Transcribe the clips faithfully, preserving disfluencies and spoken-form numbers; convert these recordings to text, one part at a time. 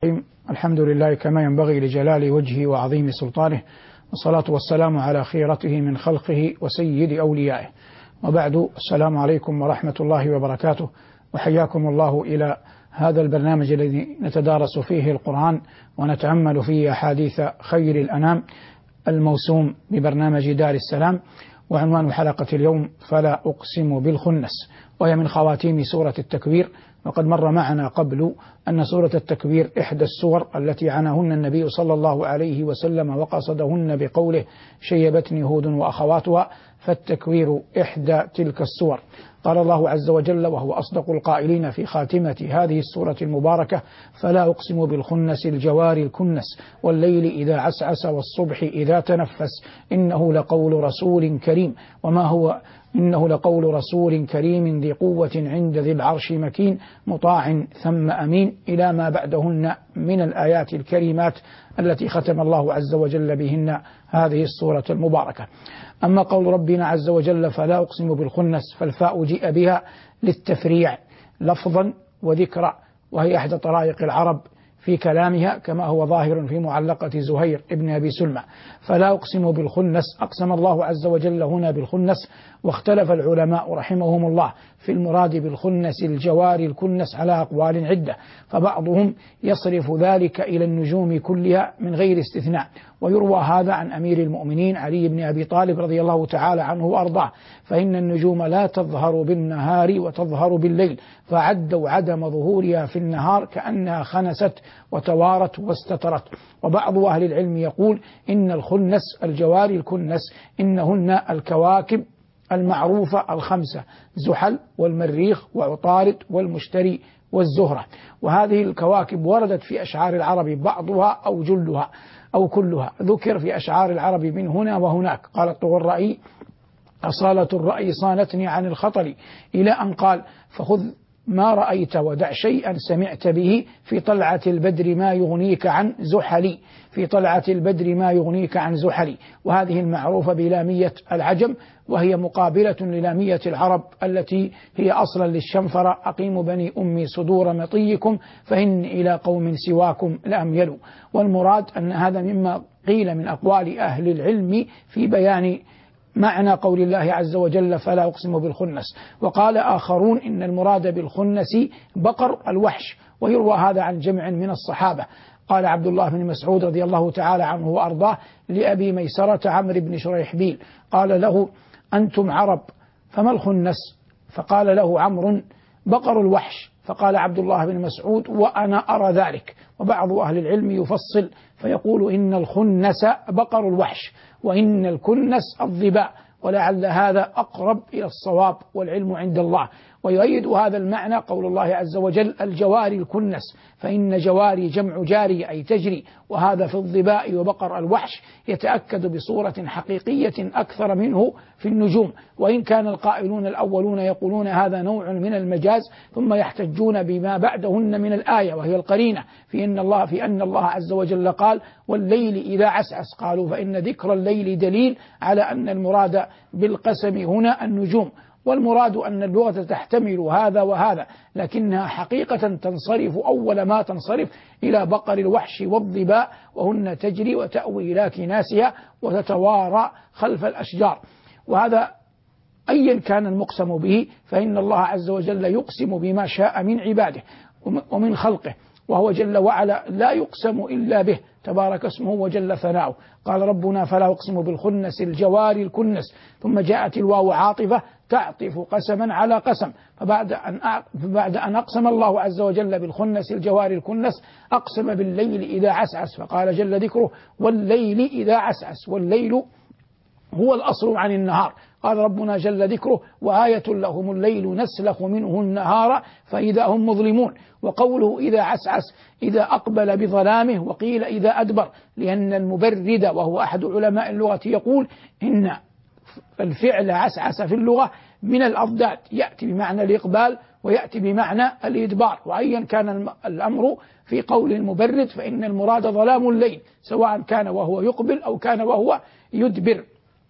الحمد لله كما ينبغي لجلال وجهه وعظيم سلطانه، والصلاة والسلام على خيرته من خلقه وسيد أوليائه، وبعد. السلام عليكم ورحمة الله وبركاته، وحياكم الله إلى هذا البرنامج الذي نتدارس فيه القرآن ونتأمل فيه أحاديث خير الأنام، الموسوم ببرنامج دار السلام. وعنوان حلقة اليوم: فلا أقسم بالخنس، وهي من خواتيم سورة التكوير. وقد مر معنا قبل أن سورة التكوير إحدى السور التي عناهن النبي صلى الله عليه وسلم وقصدهن بقوله: شيبتني هود وأخواتها، فالتكوير إحدى تلك السور. قال الله عز وجل وهو أصدق القائلين في خاتمة هذه السورة المباركة: فلا أقسم بالخنس الجوار الكنس، والليل إذا عسعس، والصبح إذا تنفس، إنه لقول رسول كريم وما هو إنه لقول رسول كريم ذي قوة عند ذي العرش مكين مطاع ثم أمين، إلى ما بعدهن من الآيات الكريمات التي ختم الله عز وجل بهن هذه السورة المباركة. أما قول ربنا عز وجل: فلا أقسم بالخنس، فالفاء جيء بها للتفريع لفظا وذكرا، وهي إحدى طرائق العرب في كلامها، كما هو ظاهر في معلقة زهير ابن أبي سلمى. فلا أقسم بالخنس، أقسم الله عز وجل هنا بالخنس، واختلف العلماء رحمهم الله في المراد بالخنس الجوار الكنس على أقوال عدة، فبعضهم يصرف ذلك إلى النجوم كلها من غير استثناء، ويروى هذا عن أمير المؤمنين علي بن أبي طالب رضي الله تعالى عنه وأرضاه: فإن النجوم لا تظهر بالنهار وتظهر بالليل، فعدوا عدم ظهورها في النهار كأنها خنست وتوارت واستترت. وبعض أهل العلم يقول إن الخنس الجوار الكنس إنهن الكواكب المعروفة الخمسة: زحل والمريخ وعطارد والمشتري والزهرة. وهذه الكواكب وردت في أشعار العرب بعضها أو جلها أو كلها، ذكر في أشعار العرب من هنا وهناك. قال الطغرائي: أصالة الرأي صانتني عن الخطل، إلى أن قال: فخذ ما رأيت ودع شيئا سمعت به، في طلعة البدر ما يغنيك عن زحلي، في طلعة البدر ما يغنيك عن زحلي. وهذه المعروفة بلامية العجم، وهي مقابلة للامية العرب التي هي أصلا للشنفرة: أقيم بني أمي صدور مطيكم، فإن إلى قوم سواكم لأميلوا. والمراد أن هذا مما قيل من أقوال أهل العلم في بيان معنى قول الله عز وجل: فلا أقسم بالخنس. وقال آخرون إن المراد بالخنس بقر الوحش، ويروى هذا عن جمع من الصحابة. قال عبد الله بن مسعود رضي الله تعالى عنه وأرضاه لأبي ميسرة عمرو بن شريحبيل، قال له: أنتم عرب، فما الخنس؟ فقال له عمرو: بقر الوحش. فقال عبد الله بن مسعود: وأنا أرى ذلك. وبعض أهل العلم يفصل فيقول إن الخنس بقر الوحش، وإن الكنس الظباء، ولعل هذا أقرب إلى الصواب، والعلم عند الله. ويؤيد هذا المعنى قول الله عز وجل: الجواري الكنس، فإن جواري جمع جاري أي تجري، وهذا في الظباء وبقر الوحش يتأكد بصورة حقيقية أكثر منه في النجوم. وإن كان القائلون الأولون يقولون هذا نوع من المجاز، ثم يحتجون بما بعدهن من الآية، وهي القرينة في أن الله في أن الله عز وجل قال: والليل إذا عسعس. قالوا فإن ذكر الليل دليل على أن المراد بالقسم هنا النجوم، والمراد أن اللغة تحتمل هذا وهذا، لكنها حقيقة تنصرف أول ما تنصرف إلى بقر الوحش والظباء، وهن تجري وتأوي إلى كناسها وتتوارى خلف الأشجار. وهذا أيا كان المقسم به، فإن الله عز وجل يقسم بما شاء من عباده ومن خلقه، وهو جل وعلا لا يقسم إلا به، تبارك اسمه وجل ثناؤه. قال ربنا: فلا أقسم بالخنس الجوار الكنس، ثم جاءت الواو عاطفة تعطف قسما على قسم، فبعد أن فبعد أن أقسم الله عز وجل بالخنس الجوار الكنس، أقسم بالليل إذا عسعس، فقال جل ذكره: والليل إذا عسعس. والليل هو الأصل عن النهار. قال ربنا جل ذكره: وآية لهم الليل نسلخ منه النهار فإذا هم مظلمون. وقوله إذا عسعس إذا أقبل بظلامه، وقيل إذا أدبر، لأن المبرد وهو أحد علماء اللغة يقول إن الفعل عسعس في اللغة من الأضداد، يأتي بمعنى الإقبال ويأتي بمعنى الإدبار. وأيا كان الأمر في قول المبرد فإن المراد ظلام الليل، سواء كان وهو يقبل أو كان وهو يدبر.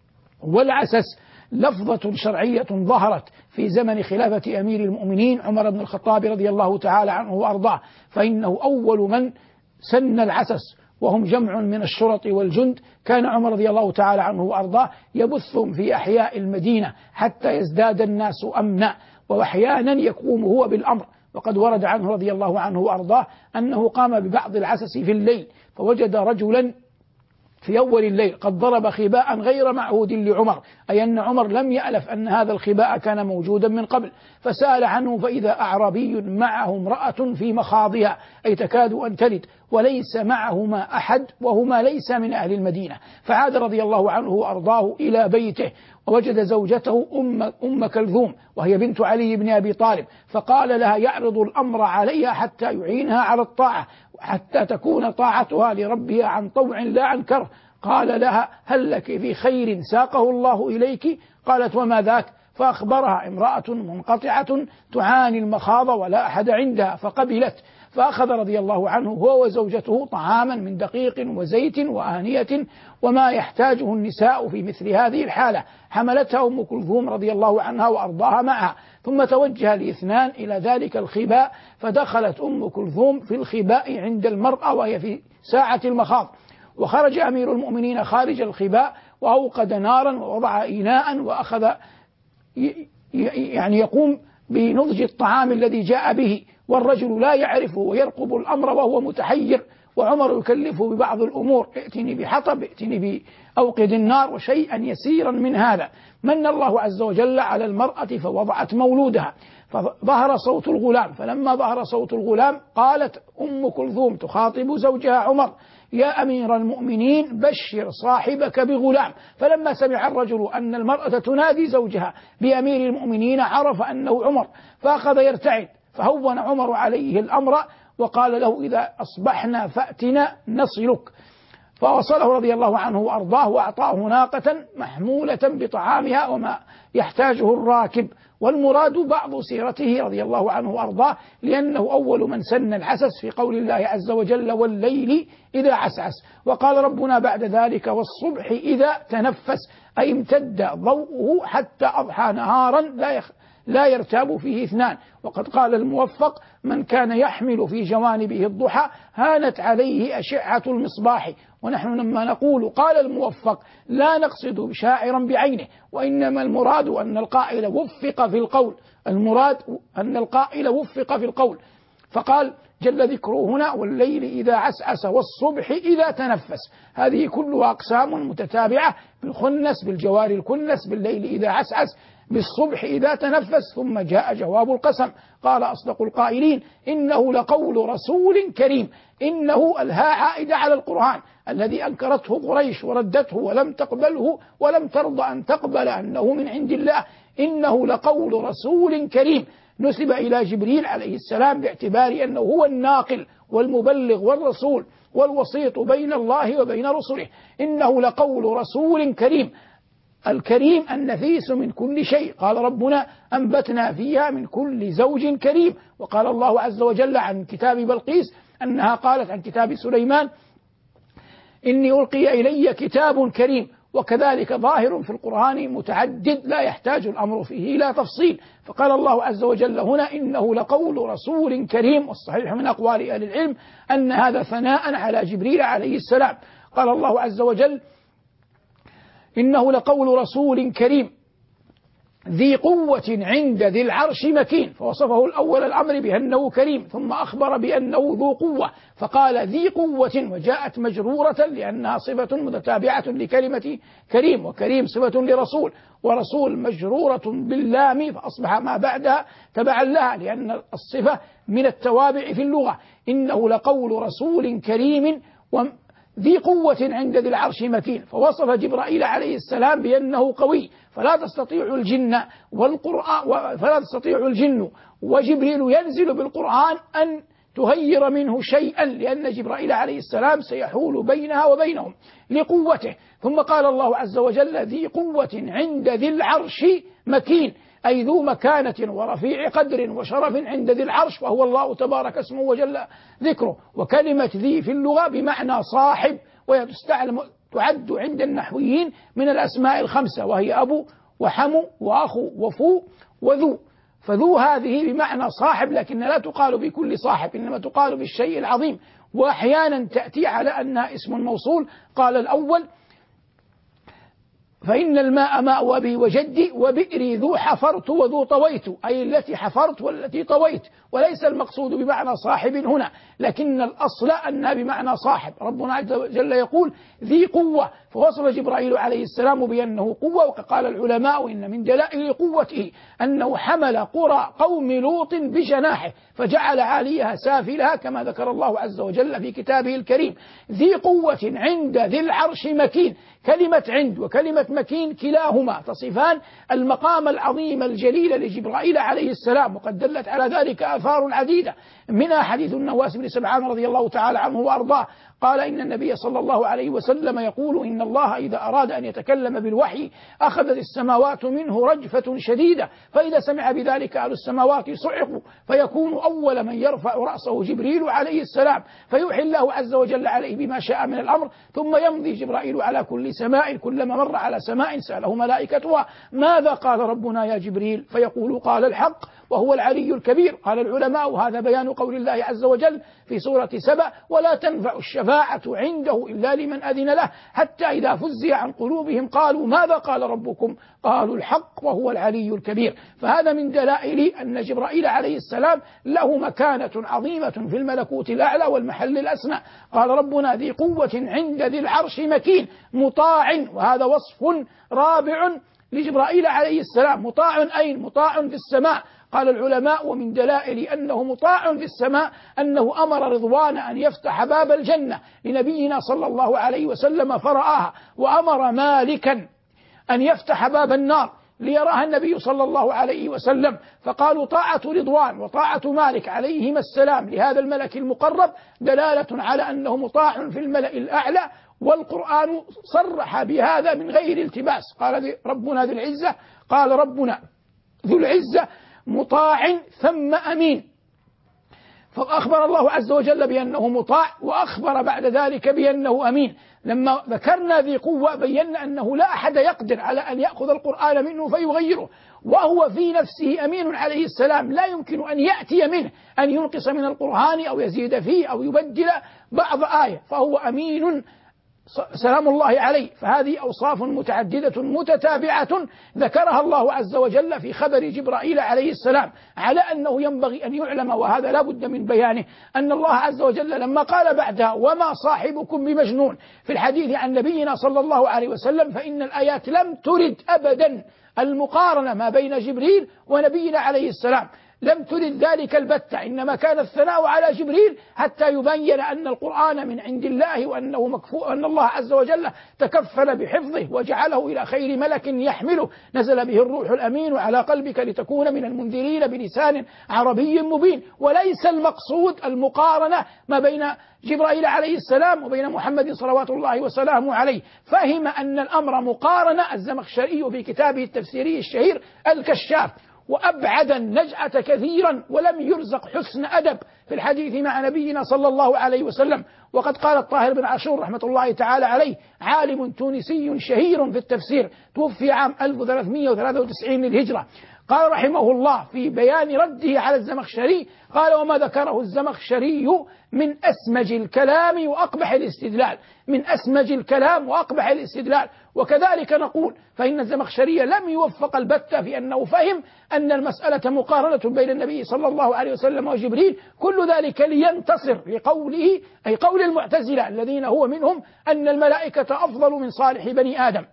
والعسس لفظة شرعية ظهرت في زمن خلافة أمير المؤمنين عمر بن الخطاب رضي الله تعالى عنه وأرضاه، فإنه أول من سن العسس وهم جمع من الشرط والجند، كان عمر رضي الله تعالى عنه وأرضاه يبثهم في أحياء المدينة حتى يزداد الناس أمنا، وأحيانا يقوم هو بالأمر. وقد ورد عنه رضي الله عنه وأرضاه أنه قام ببعض العسس في الليل، فوجد رجلا في أول الليل قد ضرب خباء غير معهود لعمر، أي أن عمر لم يألف أن هذا الخباء كان موجودا من قبل، فسأل عنه فإذا أعرابي معه امرأة في مخاضها، أي تكاد أن تلد، وليس معهما أحد وهما ليس من أهل المدينة. فعاد رضي الله عنه وأرضاه إلى بيته ووجد زوجته أم, أم كلثوم وهي بنت علي بن أبي طالب، فقال لها يعرض الأمر عليها حتى يعينها على الطاعة، حتى تكون طاعتها لربها عن طوع لا عن كره. قال لها هل لك في خير ساقه الله إليك؟ قالت وما ذاك؟ فأخبرها امرأة منقطعة تعاني المخاض ولا أحد عندها، فقبلت. فأخذ رضي الله عنه هو وزوجته طعاما من دقيق وزيت وآنية وما يحتاجه النساء في مثل هذه الحالة، حملتها أم كلثوم رضي الله عنها وأرضاها معها، ثم توجه الاثنان إلى ذلك الخباء، فدخلت أم كلثوم في الخباء عند المرأة وهي في ساعة المخاض، وخرج أمير المؤمنين خارج الخباء وأوقد نارا ووضع إناء وأخذ يعني يقوم بنضج الطعام الذي جاء به، والرجل لا يعرفه ويرقب الأمر وهو متحير، وعمر يكلفه ببعض الأمور، ائتني بحطب، ائتني بأوقد النار، وشيئا يسيرا من هذا. من الله عز وجل على المرأة فوضعت مولودها، فظهر صوت الغلام، فلما ظهر صوت الغلام قالت أم كلثوم تخاطب زوجها عمر يا أمير المؤمنين بشر صاحبك بغلام. فلما سمع الرجل أن المرأة تنادي زوجها بأمير المؤمنين عرف أنه عمر، فأخذ يرتعد، فهون عمر عليه الأمر وقال له إذا أصبحنا فأتنا نصلك. فوصله رضي الله عنه وأرضاه وأعطاه ناقة محمولة بطعامها وما يحتاجه الراكب. والمراد بعض سيرته رضي الله عنه وأرضاه، لأنه أول من سن العسس في قول الله عز وجل والليل إذا عسعس، وقال ربنا بعد ذلك والصبح إذا تنفس، أي امتد ضوءه حتى أضحى نهارا لا يخ لا يرتاب فيه اثنان. وقد قال الموفق من كان يحمل في جوانبه الضحى هانت عليه أشعة المصباح. ونحن لما نقول قال الموفق لا نقصد شاعرا بعينه، وإنما المراد أن القائل وفق في القول، المراد أن القائل وفق في القول، فقال جل ذكره هنا والليل إذا عسعس والصبح إذا تنفس. هذه كلها أقسام متتابعة بالخنس بالجوار الكنس، بالليل إذا عسعس، بالصبح إذا تنفس، ثم جاء جواب القسم. قال أصدق القائلين إنه لقول رسول كريم. إنه الهاء عائدة على القرآن الذي أنكرته قريش وردته ولم تقبله ولم ترضى أن تقبل أنه من عند الله. إنه لقول رسول كريم، نسب إلى جبريل عليه السلام باعتبار أنه هو الناقل والمبلغ والرسول والوسيط بين الله وبين رسله. إنه لقول رسول كريم، الكريم النفيس من كل شيء. قال ربنا أنبتنا فيها من كل زوج كريم. وقال الله عز وجل عن كتاب بلقيس أنها قالت عن كتاب سليمان إني ألقي إلي كتاب كريم. وكذلك ظاهر في القرآن متعدد لا يحتاج الأمر فيه إلى تفصيل. فقال الله عز وجل هنا إنه لقول رسول كريم، والصحيح من أقوال أهل العلم أن هذا ثناء على جبريل عليه السلام. قال الله عز وجل إنه لقول رسول كريم ذي قوة عند ذي العرش مكين، فوصفه الأول الأمر بأنه كريم، ثم أخبر بأنه ذو قوة فقال ذي قوة، وجاءت مجرورة لأنها صفة متتابعة لكلمة كريم، وكريم صفة لرسول، ورسول مجرورة باللام فأصبح ما بعدها تبعا لها لأن الصفة من التوابع في اللغة. إنه لقول رسول كريم ذي قوة عند ذي العرش مكين، فوصف جبرائيل عليه السلام بأنه قوي، فلا تستطيع الجن والقرآن فلا تستطيع الجن وجبريل ينزل بالقرآن أن تغير منه شيئا، لأن جبرائيل عليه السلام سيحول بينها وبينهم لقوته. ثم قال الله عز وجل ذي قوة عند ذي العرش مكين، أي ذو مكانة ورفيع قدر وشرف عند ذي العرش، وهو الله تبارك اسمه وجل ذكره. وكلمة ذي في اللغة بمعنى صاحب، وتستعلم تعد عند النحويين من الأسماء الخمسة، وهي أبو وحمو وأخو وفو وذو. فذو هذه بمعنى صاحب، لكن لا تقال بكل صاحب، إنما تقال بالشيء العظيم. وأحيانا تأتي على أنها اسم موصول. قال الأول: فإن الماء ماء أبي وجدي وبئري ذو حفرت وذو طويت، أي التي حفرت والتي طويت، وليس المقصود بمعنى صاحب هنا، لكن الأصل أنها بمعنى صاحب. ربنا عز وجل يقول ذي قوة، فوصف جبرائيل عليه السلام بأنه قوة. وقال العلماء إن من دلائل قوته أنه حمل قرى قوم لوط بجناحه فجعل عاليها سافلها كما ذكر الله عز وجل في كتابه الكريم. ذي قوة عند ذي العرش مكين، كلمة عند وكلمة مكين كلاهما تصفان المقام العظيم الجليل لجبرائيل عليه السلام، وقد دلت على ذلك آثار عديدة، منها حديث النواس بن سمعان رضي الله تعالى عنه وأرضاه قال إن النبي صلى الله عليه وسلم يقول إن الله إذا أراد أن يتكلم بالوحي أخذت السماوات منه رجفة شديدة، فإذا سمع بذلك أهل السماوات صعقوا، فيكون أول من يرفع رأسه جبريل عليه السلام، فيوحي الله عز وجل عليه بما شاء من الأمر، ثم يمضي جبرائيل على كل سماء، كلما مر على سماء سأله ملائكتها ماذا قال ربنا يا جبريل؟ فيقول قال الحق وهو العلي الكبير. قال العلماء هذا بيان قول الله عز وجل في سورة سبأ: ولا تنفع الشفاعة عنده إلا لمن أذن له، حتى إذا فزع عن قلوبهم قالوا ماذا قال ربكم؟ قالوا الحق وهو العلي الكبير. فهذا من دلائل أن جبرائيل عليه السلام له مكانة عظيمة في الملكوت الأعلى والمحل الأسمى. قال ربنا ذي قوة عند ذي العرش مكين مطاع، وهذا وصف رابع لجبرائيل عليه السلام. مطاع أين؟ مطاع في السماء. قال العلماء ومن دلائل أنه مطاع في السماء أنه أمر رضوان أن يفتح باب الجنة لنبينا صلى الله عليه وسلم فرآها، وأمر مالكا أن يفتح باب النار ليراها النبي صلى الله عليه وسلم، فقالوا طاعة رضوان وطاعة مالك عليهما السلام لهذا الملك المقرب دلالة على أنه مطاع في الملأ الأعلى، والقرآن صرح بهذا من غير التباس. قال ربنا ذو العزة قال ربنا ذو العزة مطاع ثم أمين، فأخبر الله عز وجل بأنه مطاع، وأخبر بعد ذلك بأنه أمين. لما ذكرنا ذي قوة بينا أنه لا أحد يقدر على أن يأخذ القرآن منه فيغيره، وهو في نفسه أمين عليه السلام، لا يمكن أن يأتي منه أن ينقص من القرآن أو يزيد فيه أو يبدل بعض آية، فهو أمين سلام الله عليه. فهذه أوصاف متعددة متتابعة ذكرها الله عز وجل في خبر جبرائيل عليه السلام، على أنه ينبغي أن يعلم، وهذا لا بد من بيانه، أن الله عز وجل لما قال بعدها وما صاحبكم بمجنون في الحديث عن نبينا صلى الله عليه وسلم، فإن الآيات لم ترد أبدا المقارنة ما بين جبريل ونبينا عليه السلام، لم ترد ذلك البتة، إنما كان الثناء على جبريل حتى يبين أن القرآن من عند الله، وأنه مكفو أن الله عز وجل تكفل بحفظه وجعله إلى خير ملك يحمله، نزل به الروح الأمين على قلبك لتكون من المنذرين بلسان عربي مبين. وليس المقصود المقارنة ما بين جبرائيل عليه السلام وبين محمد صلوات الله وسلامه عليه. فهم أن الأمر مقارنة الزمخشري في كتابه التفسيري الشهير الكشاف، وأبعد النجعة كثيرا، ولم يرزق حسن أدب في الحديث مع نبينا صلى الله عليه وسلم. وقد قال الطاهر بن عاشور رحمة الله تعالى عليه، عالم تونسي شهير في التفسير، توفي عام ألف وثلاثمائة وثلاثة وتسعين للهجرة، قال رحمه الله في بيان رده على الزمخشري، قال وما ذكره الزمخشري من أسمج الكلام وأقبح الاستدلال، من أسمج الكلام وأقبح الاستدلال. وكذلك نقول فإن الزمخشري لم يوفق البتة في أنه فهم أن المسألة مقارنة بين النبي صلى الله عليه وسلم وجبريل، كل ذلك لينتصر لقوله أي قول المعتزلة الذين هو منهم أن الملائكة أفضل من صالح بني آدم.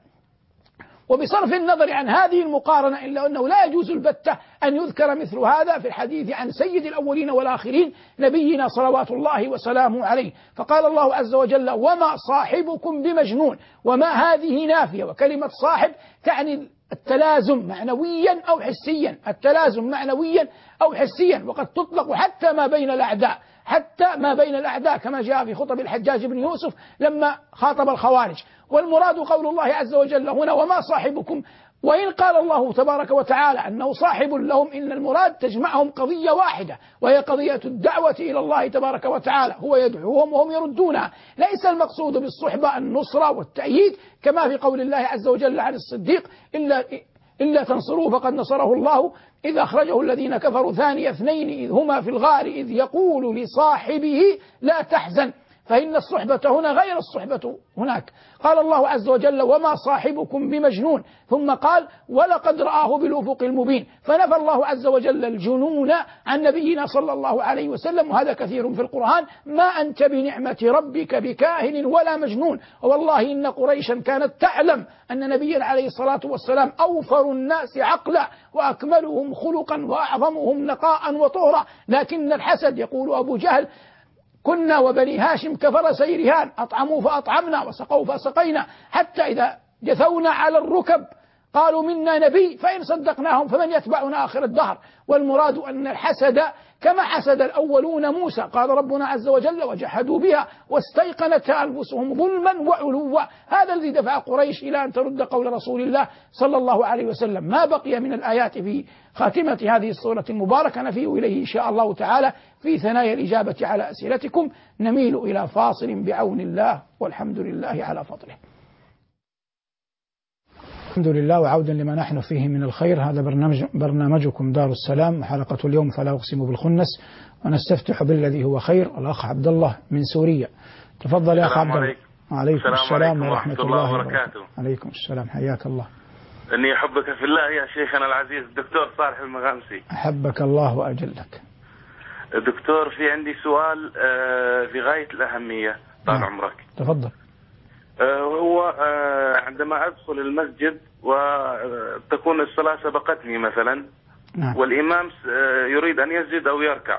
وبصرف النظر عن هذه المقارنة إلا أنه لا يجوز البتة أن يذكر مثل هذا في الحديث عن سيد الأولين والآخرين نبينا صلوات الله وسلامه عليه. فقال الله عز وجل وما صاحبكم بمجنون، وما هذه نافية، وكلمة صاحب تعني التلازم معنويا أو حسيا، التلازم معنويا أو حسيا، وقد تطلق حتى ما بين الأعداء، حتى ما بين الأعداء كما جاء في خطب الحجاج بن يوسف لما خاطب الخوارج. والمراد قول الله عز وجل هنا وما صاحبكم، وإن قال الله تبارك وتعالى أنه صاحب لهم، إن المراد تجمعهم قضية واحدة، وهي قضية الدعوة إلى الله تبارك وتعالى، هو يدعوهم وهم يردونها. ليس المقصود بالصحبة النصرة والتأييد كما في قول الله عز وجل عن الصديق إلا إلا تنصروه فقد نصره الله إذ أخرجه الذين كفروا ثاني اثنين إذ هما في الغار إذ يقول لصاحبه لا تحزن فإن الصحبة هنا غير الصحبة هناك. قال الله عز وجل وما صاحبكم بمجنون، ثم قال ولقد رآه بالأفق المبين، فنفى الله عز وجل الجنون عن نبينا صلى الله عليه وسلم، وهذا كثير في القرآن. ما أنت بنعمة ربك بكاهن ولا مجنون. والله إن قريشا كانت تعلم أن نبينا عليه الصلاة والسلام أوفر الناس عقلا وأكملهم خلقا وأعظمهم نقاء وطهرا، لكن الحسد، يقول أبو جهل كنا وبني هاشم كفرس رهان أطعموا فأطعمنا وسقوا فسقينا، حتى إذا جثونا على الركب قالوا منا نبي فإن صدقناهم فمن يتبعنا آخر الدهر. والمراد أن الحسد كما حسد الأولون موسى، قال ربنا عز وجل وجحدوا بها واستيقنتها أنفسهم ظلما وعلوا. هذا الذي دفع قريش إلى أن ترد قول رسول الله صلى الله عليه وسلم. ما بقي من الآيات في خاتمة هذه السورة المباركة نفيه إليه إن شاء الله تعالى في ثنايا الإجابة على أسئلتكم. نميل إلى فاصل بعون الله، والحمد لله على فضله. الحمد لله، وعودا لما نحن فيه من الخير. هذا برنامج برنامجكم دار السلام، حلقة اليوم فلا أقسم بالخنس، ونستفتح بالذي هو خير. الأخ عبد الله من سوريا، تفضل يا أخ عبد الله. وعليكم السلام ورحمة الله وبركاته. عليكم السلام، حياك الله. إني أحبك في الله يا شيخنا العزيز الدكتور صالح المغامسي. أحبك الله وأجلك. دكتور، في عندي سؤال في غاية الأهمية طال نعم. عمرك. تفضل. هو عندما أدخل المسجد وتكون الصلاة سبقتني مثلا نعم. والإمام يريد أن يسجد أو يركع،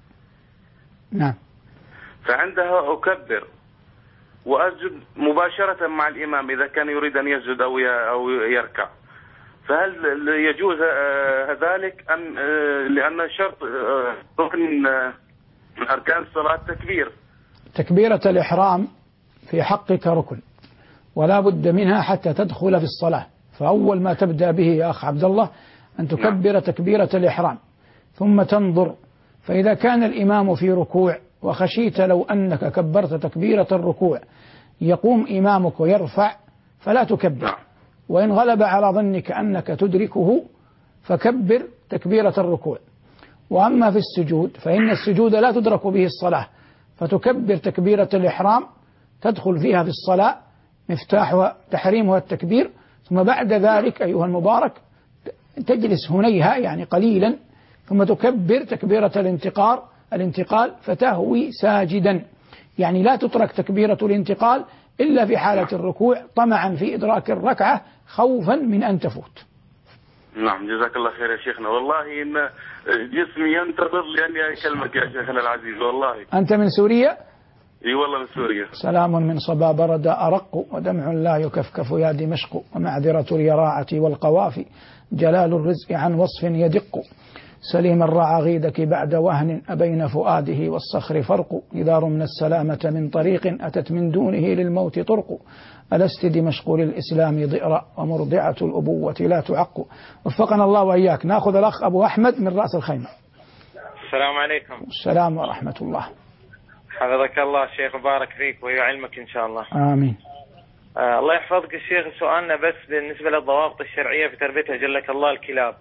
نعم، فعندها أكبر وأسجد مباشرة مع الإمام إذا كان يريد أن يسجد أو يركع، فهل يجوز ذلك أم لأن الشرط ركن من أركان الصلاة تكبير؟ تكبيرة الإحرام في حقك ركن ولا بد منها حتى تدخل في الصلاة، فأول ما تبدأ به يا أخ عبد الله أن تكبر تكبيرة الإحرام، ثم تنظر، فإذا كان الإمام في ركوع وخشيت لو أنك كبرت تكبيرة الركوع يقوم إمامك ويرفع فلا تكبر، وإن غلب على ظنك أنك تدركه فكبر تكبيرة الركوع. وأما في السجود فإن السجود لا تدرك به الصلاة، فتكبر تكبيرة الإحرام تدخل فيها في الصلاة، مفتاحها تحريمها التكبير، ثم بعد ذلك أيها المبارك تجلس هنيها يعني قليلا، ثم تكبر تكبيرة الانتقال الانتقال فتهوي ساجدا، يعني لا تترك تكبيرة الانتقال إلا في حالة الركوع طمعا في إدراك الركعة خوفا من أن تفوت. نعم، جزاك الله خير يا شيخنا. والله إن جسمي ينتظر لأني أكلمك يا شيخنا العزيز. والله أنت من سوريا؟ اي والله من سوريا. سلام من صبا برد أرق، ودمع لا يكفكف يا دمشق، ومعذرة اليراعة والقوافي، جلال الرزق عن وصف يدق، سليم الرعى غيدك بعد وهن أبين فؤاده والصخر فرق، إذا رمنا السلامة من طريق أتت من دونه للموت طرق، ألست دمشق للإسلام ضئر، ومرضعة الأبوة لا تعق. وفقنا الله وإياك. نأخذ الأخ أبو أحمد من رأس الخيمة. السلام عليكم. السلام ورحمة الله. حفظك الله شيخ، وبارك فيك ويعلمك إن شاء الله. آمين. آه الله يحفظك الشيخ. سؤالنا بس بالنسبة للضوابط الشرعية في تربيتها جلك الله الكلاب،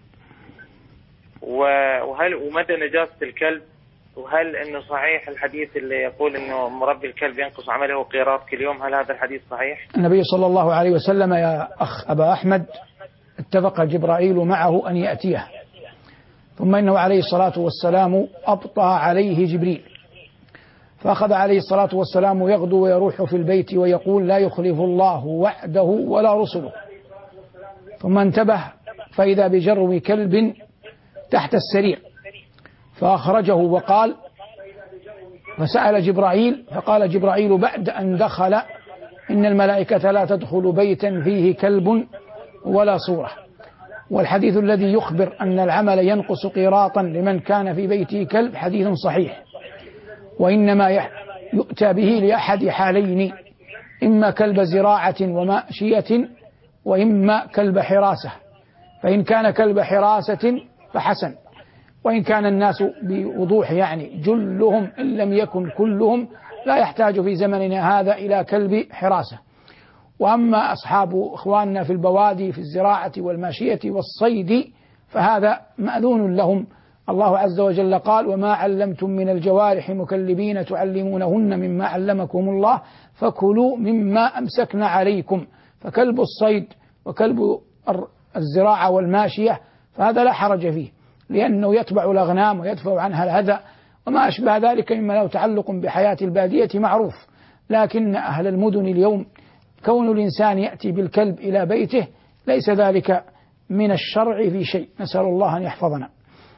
وهل ومدى نجاسة الكلب، وهل انه صحيح الحديث اللي يقول انه مربي الكلب ينقص عمله قيراط كل يوم، هل هذا الحديث صحيح؟ النبي صلى الله عليه وسلم يا أخ أبا أحمد اتفق جبرائيل معه أن يأتيه، ثم إنه عليه الصلاة والسلام أبطأ عليه جبريل، فأخذ عليه الصلاة والسلام يغدو ويروح في البيت ويقول لا يخلف الله وعده ولا رسله، ثم انتبه فإذا بجرو كلب تحت السرير فأخرجه وقال، فسأل جبرائيل فقال جبرائيل بعد أن دخل إن الملائكة لا تدخل بيتا فيه كلب ولا صورة. والحديث الذي يخبر أن العمل ينقص قيراطا لمن كان في بيته كلب حديث صحيح، وإنما يؤتى به لأحد حالين، إما كلب زراعة وماشية وإما كلب حراسة، فإن كان كلب حراسة فحسن، وإن كان الناس بوضوح يعني جلهم إن لم يكن كلهم لا يحتاج في زمننا هذا إلى كلب حراسة. وأما أصحاب إخواننا في البوادي في الزراعة والماشية والصيد فهذا مأذون لهم. الله عز وجل قال: وما علمتم من الجوارح مكلبين تعلمونهن مما علمكم الله فكلوا مما أمسكن عليكم. فكلب الصيد وكلب الزراعة والماشية فهذا لا حرج فيه، لأنه يتبع الأغنام ويدفع عنها الأذى وما أشبه ذلك مما له تعلق بحياة البادية معروف. لكن أهل المدن اليوم كون الإنسان يأتي بالكلب إلى بيته ليس ذلك من الشرع في شيء، نسأل الله أن يحفظنا.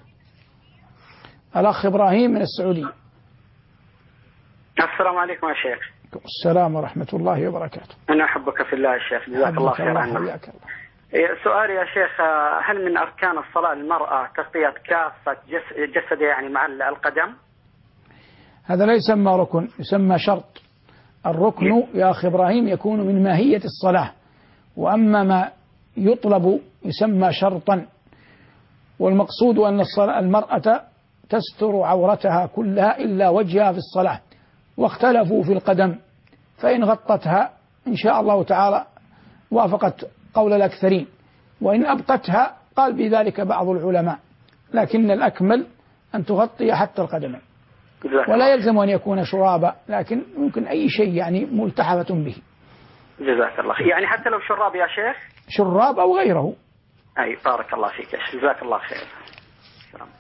الأخ إبراهيم من السعودية. السلام عليكم يا شيخ. السلام ورحمة الله وبركاته. أنا أحبك في الله يا شيخ، جزاك الله خير عنا. سؤالي يا شيخ، هل من أركان الصلاة المرأة تغطية كافة جسدها يعني مع القدم؟ هذا لا يسمى ركن، يسمى شرط. الركن يا أخي إبراهيم يكون من ماهية الصلاة، وأما ما يطلب يسمى شرطا. والمقصود أن المرأة تستر عورتها كلها إلا وجهها في الصلاة، واختلفوا في القدم، فإن غطتها إن شاء الله تعالى وافقت قول الأكثرين، وإن أبقتها قال بذلك بعض العلماء، لكن الأكمل أن تغطي حتى القدمين، ولا يلزم أن يكون شرابا، لكن ممكن أي شيء يعني ملتحفة به. جزاك الله خير. يعني حتى لو شراب يا شيخ؟ شراب أو غيره. أي بارك الله فيك، جزاك الله خير. السلام.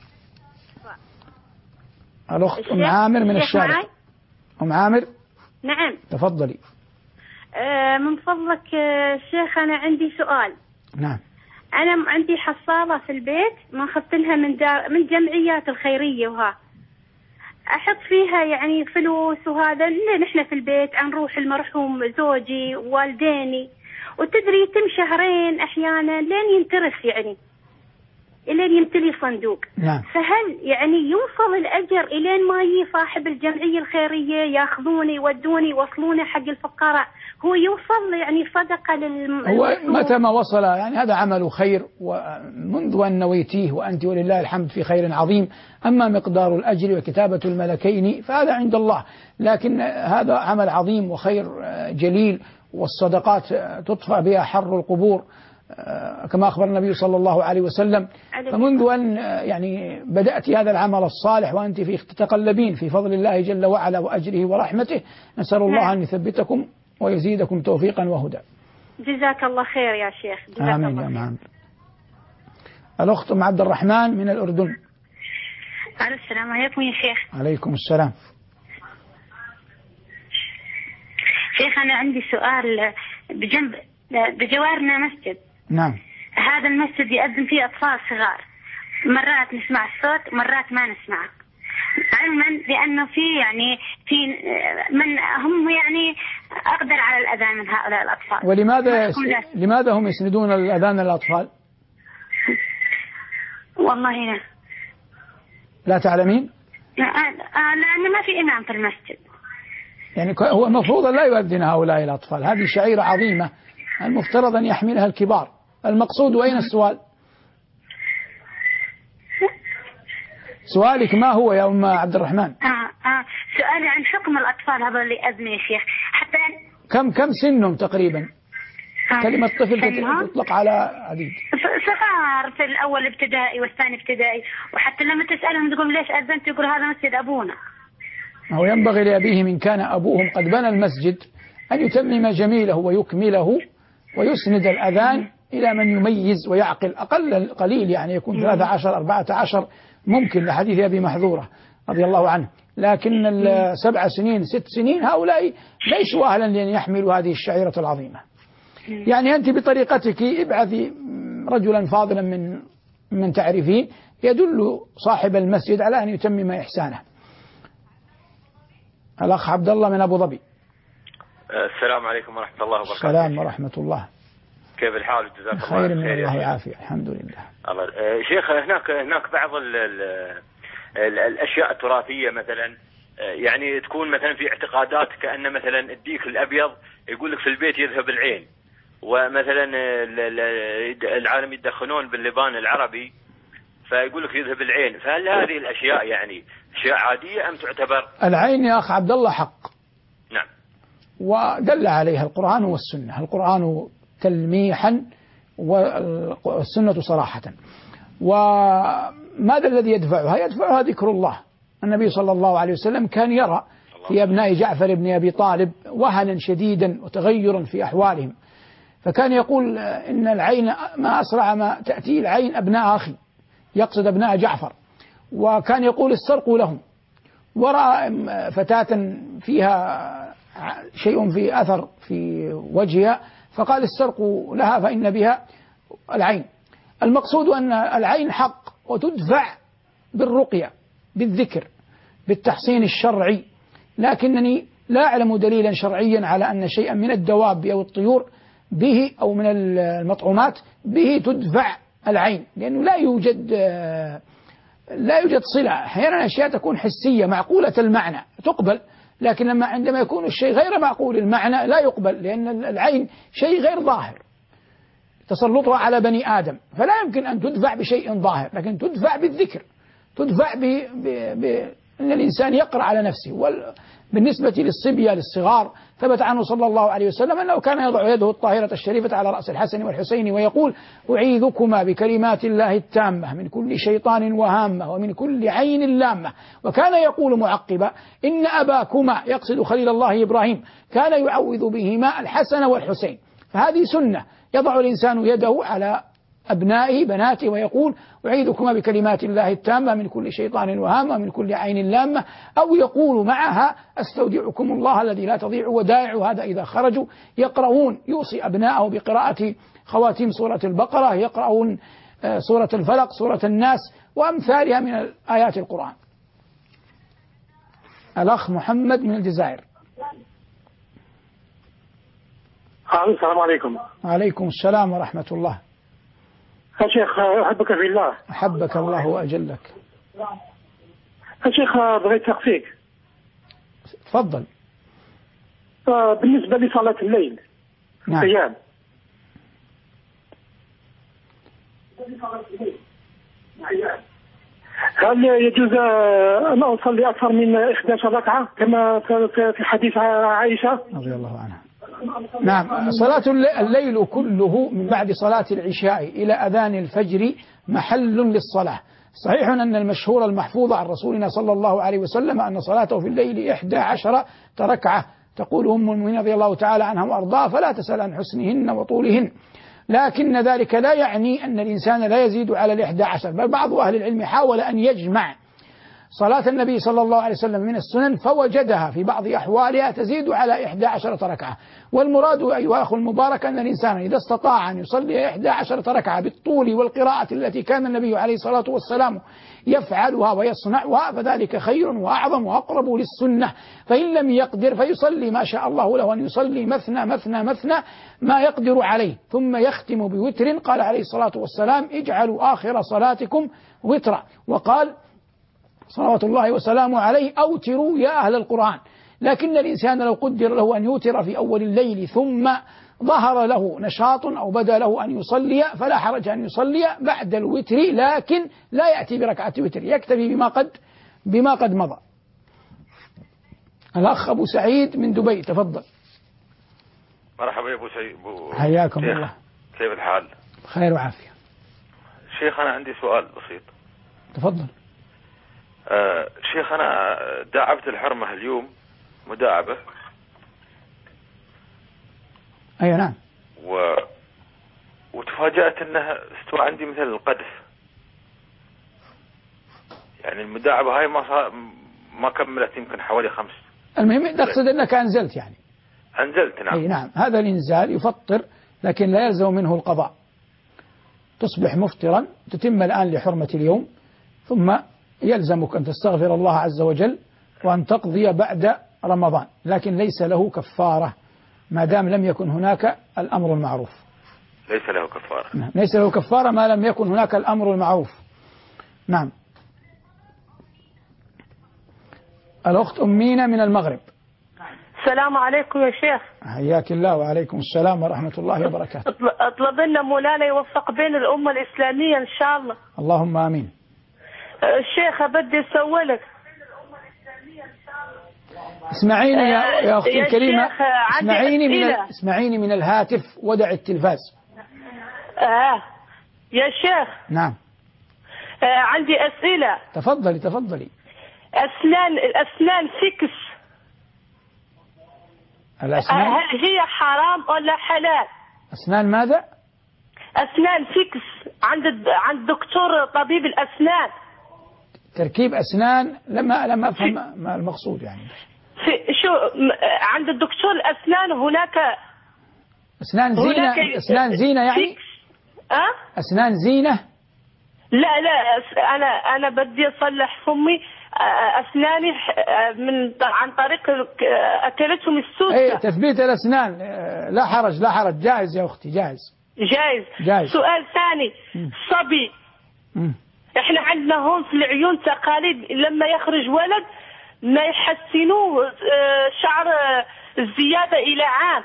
الأخت أم عامر من الشارقة. أم عامر. نعم. تفضلي. آه من فضلك آه شيخ، أنا عندي سؤال. نعم. أنا عندي حصالة في البيت ما أخذت لها من دار من جمعيات الخيرية، وها أحط فيها يعني فلوس وهذا، نحن في البيت نروح المرحوم زوجي ووالديني، وتدري يتم شهرين أحيانا لين ينترس يعني إلين يمتلي صندوق. نعم. فهل يعني يوصل الأجر إلين ما يجي صاحب الجمعية الخيرية ياخذوني يودوني يوصلونه حق الفقراء، هو يوصل يعني صدقة للم... هو متى ما وصل يعني هذا عمل خير، ومنذ أن نويتيه وأنت ولله الحمد في خير عظيم. أما مقدار الأجر وكتابة الملكين فهذا عند الله، لكن هذا عمل عظيم وخير جليل، والصدقات تطفأ بها حر القبور كما أخبر النبي صلى الله عليه وسلم. فمنذ أن يعني بدأت هذا العمل الصالح وأنت في تتقلبين في فضل الله جل وعلا وأجره ورحمته، نسأل الله أن يثبتكم ويزيدكم توفيقا وهدى. جزاك الله خير يا شيخ. جزاك آمين الله يا خير. معامر. الأخت أم عبد الرحمن من الأردن. السلام عليكم يا شيخ. عليكم السلام. شيخ أنا عندي سؤال. بجنب بجوارنا مسجد. نعم. هذا المسجد يأذن فيه أطفال صغار، مرات نسمع الصوت مرات ما نسمعه، علما بأنه في يعني في من هم يعني أقدر على الأذان من هؤلاء الأطفال. ولماذا يس... لماذا هم يسندون الأذان للأطفال؟ والله لا. لا تعلمين؟ لأن ما في إمام في المسجد. يعني هو المفروض لا يؤذن هؤلاء الأطفال، هذه شعيرة عظيمة المفترض أن يحملها الكبار. المقصود وأين السؤال؟ سؤالك ما هو يا أم عبد الرحمن؟ آه آه سؤالي عن حكم الأطفال هذول اللي يأذنوا يا شيخ. حتى كم كم سنهم تقريبا؟ آه كلمة طفل تطلق على عديد. صغار في الأول ابتدائي والثاني ابتدائي، وحتى لما تسألهم تقول ليش أذنت يقول هذا مسجد أبونا. هو ينبغي لأبيهم إن كان أبوهم قد بنى المسجد أن يتمم جميله ويكمله ويسند الأذان إلى من يميز ويعقل. أقل قليل يعني يكون ثلاثة عشر أربعة عشر ممكن، لحديث أبي محذورة رضي الله عنه، لكن السبع سنين ست سنين هؤلاء ليسوا أهلا لأن يحملوا هذه الشعيرة العظيمة. يعني أنت بطريقتك ابعثي رجلا فاضلا من من تعرفين يدل صاحب المسجد على أن يتمم إحسانه. الأخ عبد الله من أبو ظبي. السلام عليكم ورحمة الله وبركاته. السلام ورحمة الله. كيف الحال؟ جزاك الله خير. من الله يعافيك. الحمد لله. الله. شيخ هناك هناك بعض ال ال ال الأشياء التراثية مثلا، يعني تكون مثلا في اعتقادات كأن مثلا الديك الأبيض يقول لك في البيت يذهب العين، ومثلا العالم يدخنون باللبان العربي فيقول لك يذهب العين، فهل هذه الأشياء يعني أشياء عادية أم تعتبر؟ العين يا أخ عبد الله حق. نعم. ودل عليها القرآن والسنة، القرآن تلميحا والسنة صراحة. وماذا الذي يدفعها؟ يدفعها ذكر الله. النبي صلى الله عليه وسلم كان يرى في أبناء جعفر بن أبي طالب وهنا شديدا وتغيرا في أحوالهم، فكان يقول إن العين ما أسرع ما تأتي العين أبناء أخي، يقصد أبناء جعفر. وكان يقول استرقوا لهم، ورأى فتاة فيها شيء في أثر في وجهها فقال استرقوا لها فإن بها العين. المقصود أن العين حق وتدفع بالرقية بالذكر بالتحصين الشرعي، لكنني لا أعلم دليلا شرعيا على أن شيئا من الدواب أو الطيور به أو من المطعومات به تدفع العين، لأنه لا يوجد لا يوجد صلة. أحيانا أشياء تكون حسية معقولة المعنى تقبل، لكن لما عندما يكون الشيء غير معقول المعنى لا يقبل، لأن العين شيء غير ظاهر تسلطها على بني آدم، فلا يمكن أن تدفع بشيء ظاهر، لكن تدفع بالذكر، تدفع ب... ب... ب... أن الإنسان يقرأ على نفسه. بالنسبة للصبية للصغار ثبت عنه صلى الله عليه وسلم أنه كان يضع يده الطاهرة الشريفة على رأس الحسن والحسين ويقول أعيذكما بكلمات الله التامة من كل شيطان وهامة ومن كل عين لامة. وكان يقول معقبا إن أباكما، يقصد خليل الله إبراهيم، كان يعوذ بهما الحسن والحسين. فهذه سنة، يضع الإنسان يده على أبنائه بناته ويقول أعيذكما بكلمات الله التامة من كل شيطان وهامة من كل عين لامة، أو يقول معها أستودعكم الله الذي لا تضيع ودائعه. هذا إذا خرجوا يقرؤون، يوصي أبناءه بقراءة خواتيم سورة البقرة، يقرؤون سورة الفلق، سورة الناس وأمثالها من آيات القرآن. الأخ محمد من الجزائر. السلام عليكم. وعليكم السلام ورحمة الله. يا شيخ أحبك في الله. أحبك الله وأجلك. يا شيخ بغيت أسألك. تفضل. بالنسبة لصلاة الليل نعم. أيام هل يجوز أن أصلي أكثر من إحدى عشرة ركعة كما في حديث عائشة رضي الله عنها؟ نعم، صلاة الليل كله من بعد صلاة العشاء إلى أذان الفجر محل للصلاة. صحيح أن المشهور المحفوظ عن رسولنا صلى الله عليه وسلم أن صلاته في الليل إحدى عشرة ركعة، تقول أم المؤمنين رضي الله تعالى عنها وأرضاها فلا تسأل عن حسنهن وطولهن، لكن ذلك لا يعني أن الإنسان لا يزيد على الإحدى عشر، بل بعض أهل العلم حاول أن يجمع صلاة النبي صلى الله عليه وسلم من السنن فوجدها في بعض أحوالها تزيد على إحدى عشرة ركعة. والمراد أيها أخو المبارك أن الإنسان إذا استطاع أن يصلي إحدى عشرة ركعة بالطول والقراءة التي كان النبي عليه الصلاة والسلام يفعلها ويصنعها فذلك خير وأعظم وأقرب للسنة. فإن لم يقدر فيصلي ما شاء الله له أن يصلي مثنى مثنى مثنى ما يقدر عليه، ثم يختم بوتر. قال عليه الصلاة والسلام اجعلوا آخر صلاتكم وترا، وقال صلوات الله وسلامه عليه أوتروا يا أهل القرآن. لكن الإنسان لو قدر له أن يوتر في أول الليل ثم ظهر له نشاط أو بدا له أن يصلي فلا حرج أن يصلي بعد الوتر، لكن لا يأتي بركعة وتر، يكتفي بما قد بما قد مضى. الأخ أبو سعيد من دبي، تفضل. مرحبا يا أبو سعيد. حياكم الله. كيف الحال؟ خير وعافية. شيخ أنا عندي سؤال بسيط. تفضل. آه شيخ أنا داعبت الحرمة اليوم مداعبة. أي نعم. و... وتفاجأت أنها استوى عندي مثل القذف، يعني المداعبة هاي ما صار ما كملت يمكن حوالي خمس. المهم تقصد أنك أنزلت يعني. أنزلت نعم. أي نعم، هذا الإنزال يفطر لكن لا يلزم منه القضاء. تصبح مفطرا، تتم الآن لحرمة اليوم، ثم يلزمك أن تستغفر الله عز وجل وأن تقضي بعد رمضان، لكن ليس له كفارة ما دام لم يكن هناك الأمر المعروف. ليس له كفارة. نعم. ليس له كفارة ما لم يكن هناك الأمر المعروف. نعم. الأخت أمينة من المغرب. السلام عليكم يا شيخ. حياك الله. وعليكم السلام ورحمة الله وبركاته. اطلب لنا مولانا يوفق بين الأمة الإسلامية إن شاء الله. اللهم آمين. الشيخ بدي أسولك اسمعيني يا, يا أختي يا الكريمة، شيخ، عندي اسمعيني من ال... أسئلة. اسمعيني من الهاتف ودع التلفاز. آه يا شيخ. نعم. آه عندي أسئلة. تفضلي تفضلي. أسنان الأسنان فيكس، الأسنان هل هي حرام ولا حلال؟ أسنان ماذا؟ أسنان فيكس عند عند دكتور طبيب الأسنان. تركيب أسنان، لما لما أفهم ما المقصود يعني. في شو عند الدكتور الأسنان هناك أسنان زينة؟ هناك أسنان زينة يعني؟ فيكس. أه؟ أسنان زينة؟ لا لا، أنا أنا بدي أصلح فمي، أسناني من عن طريق أكلتهم السوسة. أي تثبيت الأسنان، لا حرج لا حرج، جائز يا أختي، جائز جائز. جائز. سؤال ثاني، صبي، م. احنا عندنا هون في العيون تقاليد، لما يخرج ولد ما يحسنوه شعر الزيادة إلى عام.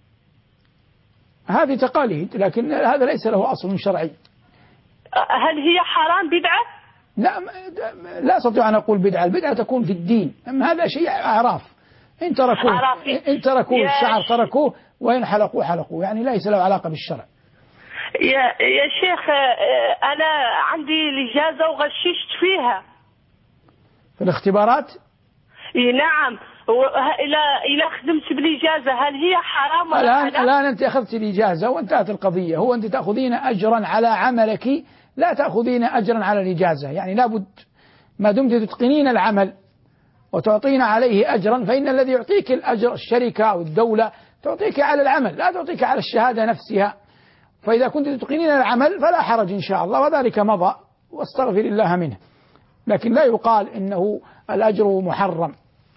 هذه تقاليد، لكن هذا ليس له أصل شرعي. هل هي حرام بدعة؟ لا لا أستطيع أن أقول بدعة، البدعة تكون في الدين، أما هذا شيء أعراف، إن تركوه إن تركوه الشعر تركوه، وإن حلقوه حلقوه، يعني ليس له علاقة بالشرع. يا يا شيخ، أنا عندي الإجازة وغششت فيها في الاختبارات. إيه نعم، إلى إلى خدمت بالإجازة، هل هي حرام ولا الآن حلال؟ الآن أنت أخذت الإجازة وانتهت القضية، هو أنت تأخذين أجرا على عملك، لا تأخذين أجرا على الإجازة، يعني لابد ما دمت تتقنين العمل وتعطين عليه أجرا، فإن الذي يعطيك الأجر الشركة أو الدولة، تعطيك على العمل لا تعطيك على الشهادة نفسها. فإذا كنت تتقنين العمل فلا حرج إن شاء الله، وذلك مضى واستغفر الله منه، لكن لا يقال إنه الأجر محرم.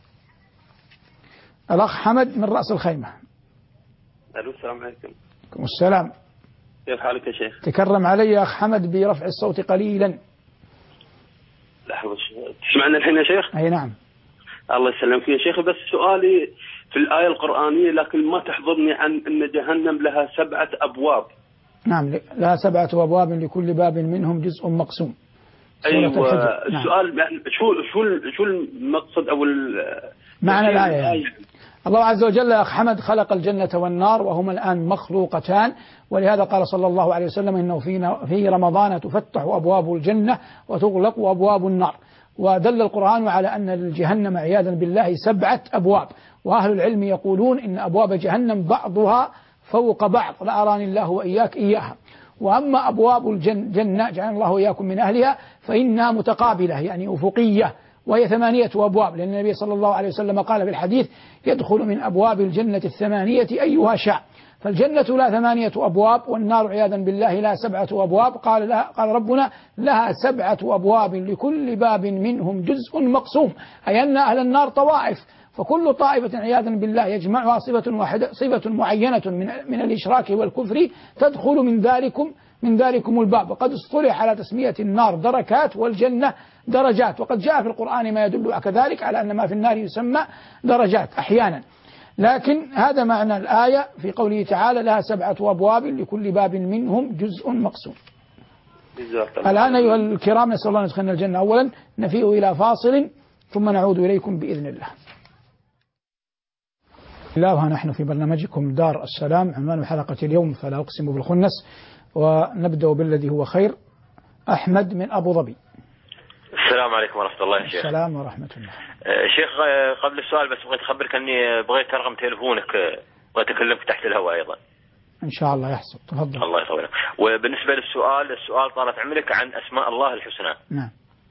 الأخ حمد من رأس الخيمة. ألو، السلام عليكم. عليكم السلام. كيف حالك يا شيخ؟ تكرم علي يا أخ حمد برفع الصوت قليلا. لحظة، تسمعنا الحين يا شيخ؟ أي نعم. الله يسلمك يا شيخ، بس سؤالي في الآية القرآنية لكن ما تحضرني عن أن جهنم لها سبعة أبواب. نعم، لها سبعة أبواب لكل باب منهم جزء مقسوم. أيوة. السؤال نعم. شو شو شو المقصد أو معنى الآية يعني. الله عز وجل يا أخ حمد خلق الجنة والنار وهما الآن مخلوقتان، ولهذا قال صلى الله عليه وسلم إنه في رمضان تفتح أبواب الجنة وتغلق أبواب النار، ودل القرآن على أن للجهنم عياذا بالله سبعة أبواب، وأهل العلم يقولون إن أبواب جهنم بعضها فوق بعض، لا أراني الله وإياك إياها. وأما أبواب الجنة جعل الله وإياكم من أهلها فإنها متقابلة يعني أفقية، وهي ثمانية أبواب، لأن النبي صلى الله عليه وسلم قال في الحديث يدخل من أبواب الجنة الثمانية أيها شاء. فالجنة لها ثمانية أبواب، والنار عياذا بالله لها سبعة أبواب. قال لها قال ربنا لها سبعة أبواب لكل باب منهم جزء مقسوم، أي أن أهل النار طوائف، فكل طائفة عياذا بالله يجمعها صفة واحدة صفة معينة من من الإشراك والكفر تدخل من ذلكم من ذلكم الباب. وقد اصطلح على تسمية النار دركات والجنة درجات، وقد جاء في القرآن ما يدل كذلك على أن ما في النار يسمى درجات أحيانا. لكن هذا معنى الآية في قوله تعالى لها سبعة أبواب لكل باب منهم جزء مقسوم. الآن أيها الكرام نسأل الله أن يدخلنا الجنة. أولا نفيء إلى فاصل ثم نعود إليكم بإذن الله. الله نحن في برنامجكم دار السلام، عنوان حلقة اليوم فلا أقسم بالخنس، ونبدأ بالذي هو خير. أحمد من أبو ظبي. السلام عليكم ورحمة الله يا شيخ. السلام ورحمة الله. شيخ قبل السؤال بس بغيت أخبرك أني بغيت رقم تلفونك، بغيت أكلمك تحت الهواء أيضا. إن شاء الله يحصل، تفضل. الله يطولك. وبالنسبة للسؤال، السؤال طالت عملك عن أسماء الله الحسنى. نعم.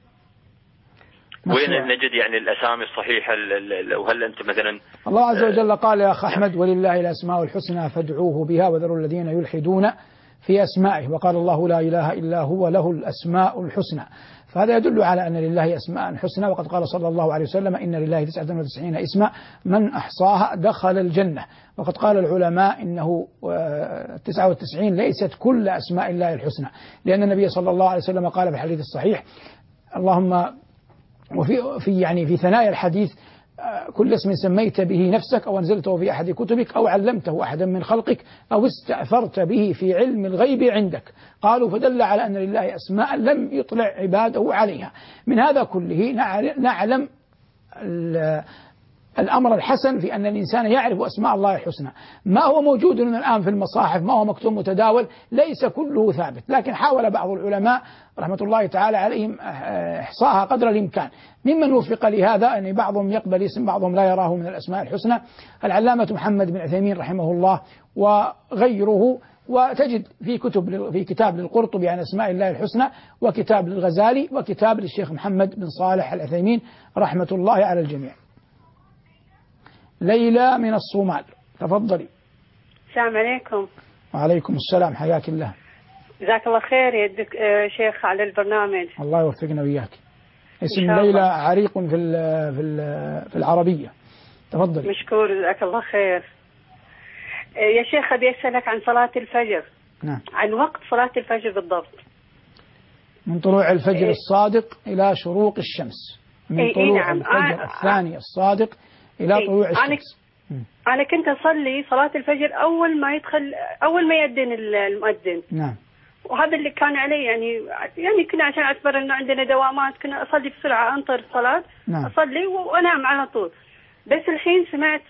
وين نجد يعني الأسامي الصحيحة، وهل أنت مثلا الله عز وجل قال يا أخ أحمد ولله الأسماء الحسنى فادعوه بها وذروا الذين يلحدون في أسمائه، وقال الله لا إله إلا هو له الأسماء الحسنى. فهذا يدل على أن لله أسماء حسنى، وقد قال صلى الله عليه وسلم إن لله تسعة وتسعين اسما من أحصاها دخل الجنة. وقد قال العلماء إنه تسعة وتسعين ليست كل أسماء الله الحسنى، لأن النبي صلى الله عليه وسلم قال في الحديث الصحيح اللهم وفي في يعني في ثنايا الحديث كل اسم سميت به نفسك أو أنزلته في أحد كتبك أو علمته أحدا من خلقك أو استأثرت به في علم الغيب عندك. قالوا فدل على أن لله أسماء لم يطلع عباده عليها. من هذا كله نعلم الأمر الحسن في أن الإنسان يعرف أسماء الله الحسنى. ما هو موجود لنا الآن في المصاحف، ما هو مكتوب متداول، ليس كله ثابت، لكن حاول بعض العلماء رحمة الله تعالى عليهم إحصاءها قدر الإمكان. ممن وفق لهذا أن بعضهم يقبل اسم، بعضهم لا يراه من الأسماء الحسنى، العلامة محمد بن عثيمين رحمه الله وغيره. وتجد في كتب في كتاب للقرطبي عن أسماء الله الحسنى، وكتاب للغزالي، وكتاب للشيخ محمد بن صالح العثيمين رحمة الله على الجميع. ليلى من الصومال، تفضلي. السلام عليكم. وعليكم السلام، حياك الله. جزاك الله خير يا دك... شيخ على البرنامج. الله يوفقنا وياك. اسم ليلى عريق في ال في ال في العربية، تفضلي. مشكور، جزاك الله خير. يا شيخ أبي أسألك عن صلاة الفجر. نعم. عن وقت صلاة الفجر بالضبط. من طلوع الفجر إيه؟ الصادق إلى شروق الشمس. من إيه طلوع إيه نعم. الفجر آه الثاني الصادق إلى إيه؟ طلوع الشمس. أنا, أنا كنت أصلي صلاة الفجر أول ما يدخل، أول ما يأذن المؤذن. نعم. وهذا اللي كان علي، يعني يعني كنا عشان أعتبر إنه عندنا دوامات كنا أصلي بسرعة، أنطر الصلاة. نعم. أصلي وأنام على طول. بس الحين سمعت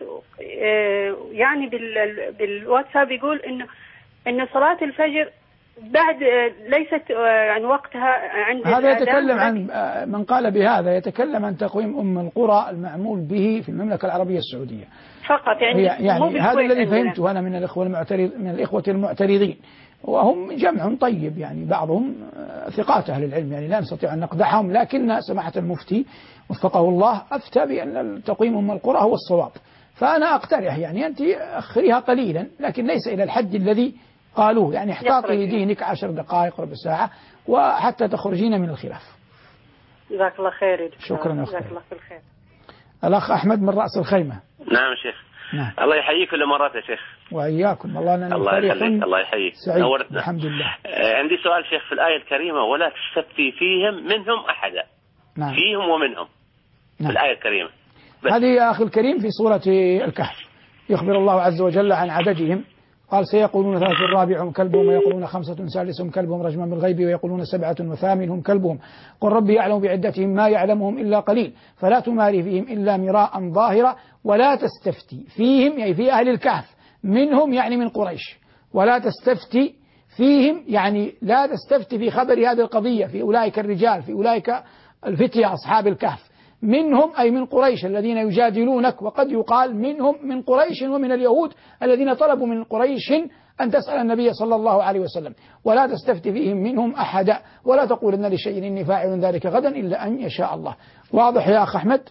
يعني بالواتساب يقول إنه إنه صلاة الفجر بعد ليست يعني وقتها عند هذا يتكلم عن من قال بهذا، يتكلم عن تقويم أم القرى المعمول به في المملكة العربية السعودية فقط. يعني, يعني هذا الذي فهمته أنا من الإخوة المعترض من الإخوة المعترضين، وهم جمع طيب، يعني بعضهم ثقات أهل العلم، يعني لا نستطيع أن نقدحهم، لكن سماحة المفتي وفقه الله أفتى بأن تقويم أم القرى هو الصواب. فأنا أقترح يعني أنت أخريها قليلا، لكن ليس إلى الحد الذي قالوه، يعني احتاطي لدينك عشر دقائق ربع ساعة وحتى تخرجين من الخلاف. جزاك الله خير. شكرا يا أخي. جزاك الله بالخير. الأخ أحمد من رأس الخيمة. نعم شيخ. نعم. الله يحييك كل مرات يا شيخ. وإياكم. والله أنا الله يخليك. الله يحييك. نورتنا. الحمد لله. آه عندي سؤال شيخ في الآية الكريمة، ولا تستفتي فيهم منهم أحدا. نعم. فيهم ومنهم. نعم. في الآية الكريمة. هذه يا أخي الكريم في سورة الكهف، يخبر الله عز وجل عن عددهم، قال سيقولون ثلاث رابعهم كلبهم، ويقولون خمسة سادسهم كلبهم رجما بالغيب، ويقولون سبعة وثامنهم كلبهم، قل ربي يعلم بعدتهم ما يعلمهم إلا قليل، فلا تماري فيهم إلا مراء ظاهرا، ولا تستفتي فيهم، يعني في أهل الكهف منهم يعني من قريش، ولا تستفتي فيهم يعني لا تستفتي في خبر هذه القضية في أولئك الرجال، في أولئك الفتية أصحاب الكهف، منهم أي من قريش الذين يجادلونك، وقد يقال منهم من قريش ومن اليهود الذين طلبوا من قريش أن تسأل النبي صلى الله عليه وسلم، ولا تستفتي فيهم منهم أحدا، ولا تقول إن لشيء إني فاعل ذلك غدا إلا أن يشاء الله. واضح يا أخ أحمد؟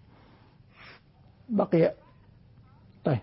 بقي طيب.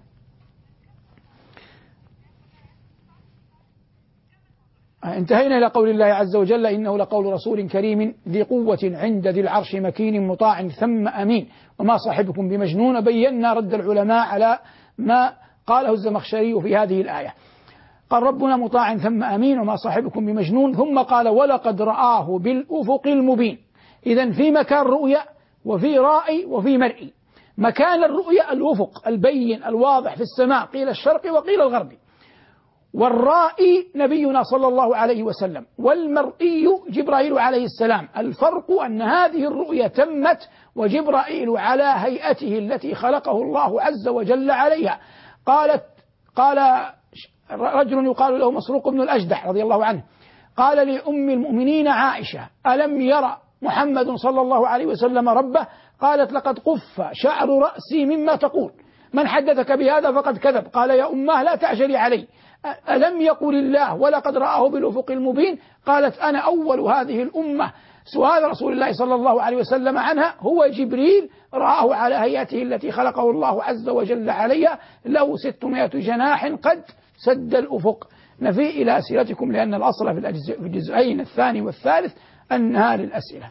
انتهينا إلى قول الله عز وجل إنه لقول رسول كريم ذي قوة عند ذي العرش مكين مطاع ثم أمين وما صاحبكم بمجنون. بينا رد العلماء على ما قاله الزمخشري في هذه الآية، قال ربنا مطاع ثم أمين وما صاحبكم بمجنون، ثم قال ولقد رآه بالأفق المبين. إذن في مكان رؤية وفي رائي وفي مرئي. مكان الرؤية الأفق البين الواضح في السماء، قيل الشرق وقيل الغرب، والرائي نبينا صلى الله عليه وسلم، والمرئي جبرائيل عليه السلام. الفرق أن هذه الرؤية تمت وجبرائيل على هيئته التي خلقه الله عز وجل عليها. قالت قال رجل يقال له مسروق بن الأجدح رضي الله عنه، قال لأم المؤمنين عائشة ألم يرى محمد صلى الله عليه وسلم ربه؟ قالت لقد قف شعر رأسي مما تقول، من حدثك بهذا فقد كذب. قال يا أماه لا تعجلي علي، ألم يقل الله ولقد رآه بالأفق المبين؟ قالت أنا أول هذه الأمة. سؤال رسول الله صلى الله عليه وسلم عنها هو جبريل رآه على هيئته التي خلقه الله عز وجل عليها، له ستمائة جناح قد سد الأفق. نفي إلى أسئلتكم لأن الأصل في الجزئين الثاني والثالث أنها للأسئلة.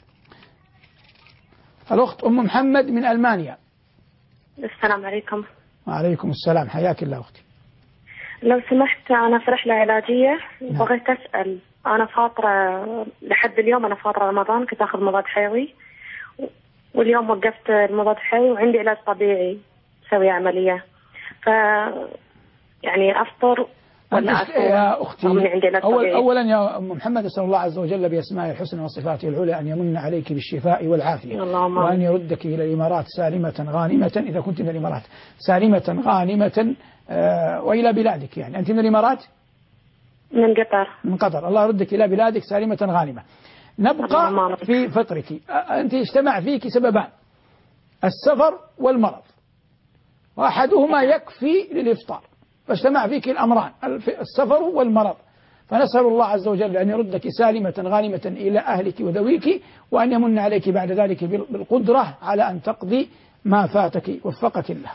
الأخت أم محمد من ألمانيا. السلام عليكم. وعليكم السلام، حياك الله أختي. لو سمحت أنا في رحلة علاجية، بغيت أسأل، أنا فاطرة لحد اليوم، أنا فاطرة رمضان كنت أخذ مضاد حيوي، واليوم وقفت المضاد الحيوي وعندي علاج طبيعي، سوي عملية، ف يعني أفطر. يا أختي أول أولا يا أم محمد، أسأل الله عز وجل بأسمائه الحسنى وصفاته العلى أن يمن عليك بالشفاء والعافية، وأن يردك إلى الإمارات سالمة غانمة إذا كنت من الإمارات، سالمة غانمة آه وإلى بلادك. يعني أنت من الإمارات؟ من قطر. من قطر. الله يردك إلى بلادك سالمة غانمة. نبقى في فطرك. أنت اجتمع فيك سببان: السفر والمرض، وأحدهما يكفي للإفطار، فاجتمع فيك الأمران السفر والمرض، فنسأل الله عز وجل أن يردك سالمة غانمة إلى أهلك وذويك، وأن يمن عليك بعد ذلك بالقدرة على أن تقضي ما فاتك. وفقك الله.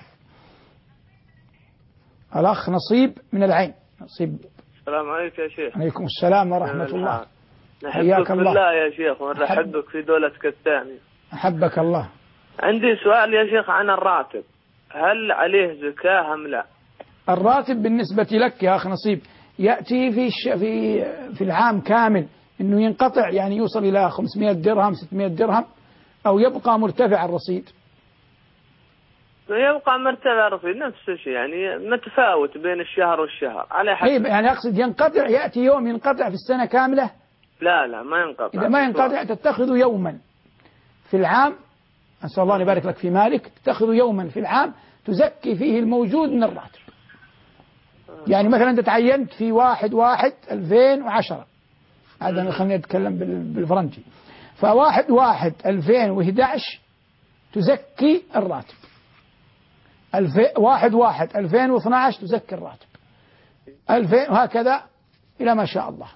الأخ نصيب من العين. نصيب. السلام عليكم يا شيخ. عليكم السلام ورحمة الله. نحبك في الله يا شيخ، ونحبك في دولتك الثانية. أحبك الله. عندي سؤال يا شيخ عن الراتب، هل عليه زكاة أم لا؟ الراتب بالنسبة لك يا أخ نصيب يأتي في في في العام كامل إنه ينقطع، يعني يوصل إلى خمسمائة درهم ستمائة درهم، أو يبقى مرتفع الرصيد؟ يبقى مرتفع الرصيد نفس الشيء، يعني متفاوت بين الشهر والشهر على حسب. طيب يعني أقصد ينقطع، يأتي يوم ينقطع في السنة كاملة؟ لا لا ما ينقطع. إذا ما ينقطع تتخذ يوما في العام، أسأل الله أن يبارك لك في مالك، تتخذ يوما في العام تزكي فيه الموجود من الراتب. يعني مثلا أنت تعينت في واحد واحد ألفين وعشرة، هذا خلينا نتكلم بالفرنجي، فواحد واحد ألفين وإحدى عشر تزكي الراتب، واحد واحد ألفين واثني عشر تزكي الراتب، ألفين وهكذا إلى ما شاء الله.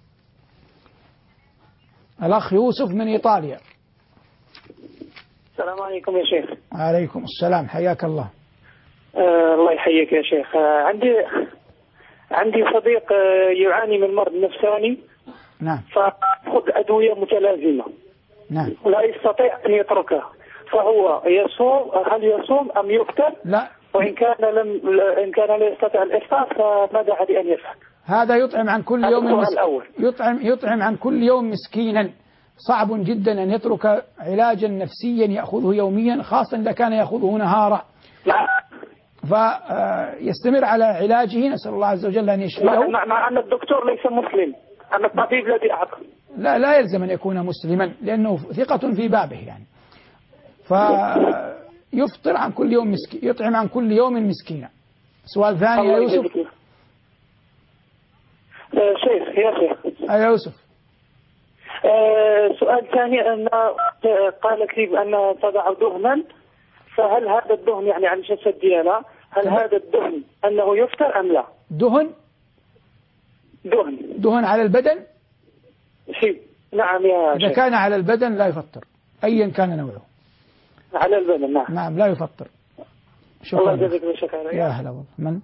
الأخ يوسف من إيطاليا. السلام عليكم يا شيخ. عليكم السلام، حياك الله. آه الله يحييك يا شيخ. آه عندي عندي صديق آه يعاني من مرض نفساني. نعم. فأخذ أدوية متلازمة. نعم. ولا يستطيع أن يتركها، فهو يصوم، هل يصوم أم يفطر؟ لا. وإن كان لم إن كان لا يستطيع الإفطار فماذا عليه أن يفعل؟ هذا يطعم عن كل يوم مس... يطعم يطعم عن كل يوم مسكينا. صعب جدا أن يترك علاجا نفسيا يأخذه يوميا، خاصة إذا كان يأخذه نهارا. لا. فيستمر على علاجه، نسأل الله عز وجل أن يشفيه. مع, مع أن الدكتور ليس مسلم، أن الطبيب الذي أعطى. لا لا يلزم أن يكون مسلما، لأنه ثقة في بابه يعني. فيفطر عن كل يوم مسكين، يطعم عن كل يوم مسكينا. سؤال ثاني يا يوسف. آه شيخ يا شيخ. يا يوسف. آه سؤال ثاني، أن قالت لي بأن تضع دهنا، فهل هذا الدهن يعني على الجسد ديالها، هل هذا الدهن أنه يفطر أم لا؟ دهن؟ دهن دهن على البدن؟ شيء. نعم يا إذا شيخ. كان على البدن لا يفطر أيا كان نوعه. على البدن نعم. نعم لا يفطر. شكرا. الله يجزيك بالشكر. يا هلا والله. من؟